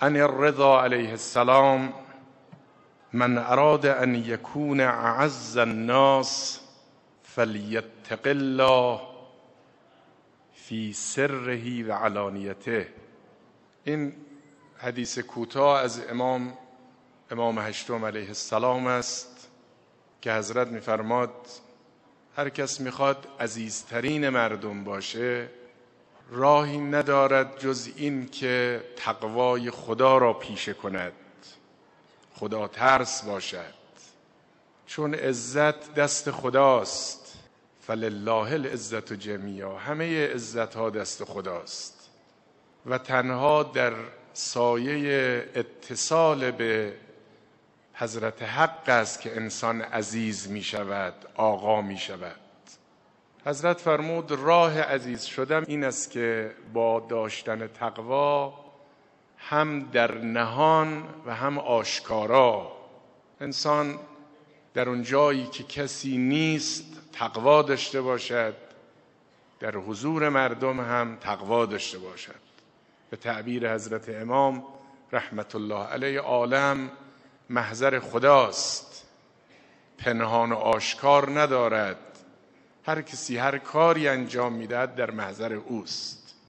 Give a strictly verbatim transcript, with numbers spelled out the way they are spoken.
عن الرضا علیه السلام: من اراد ان یکون اعز الناس فلیتق الله فی سره و علانیته. این حدیث کوتاه از امام امام هشتم علیه السلام است که حضرت می‌فرماد هر کس میخواد عزیزترین مردم باشه راهی ندارد جز این که تقوای خدا را پیشه کند، خدا ترس باشد، چون عزت دست خداست. فلله العزت جمیعا، همه عزت ها دست خداست و تنها در سایه اتصال به حضرت حق است که انسان عزیز می شود، آقا می شود. حضرت فرمود راه عزیز شدن این است که با داشتن تقوا هم در نهان و هم آشکارا انسان در اون جایی که کسی نیست تقوا داشته باشد، در حضور مردم هم تقوا داشته باشد. به تعبیر حضرت امام رحمت الله علیه، عالم محضر خداست، پنهان و آشکار ندارد. هر کسی هر کاری انجام میدهد در محضر اوست.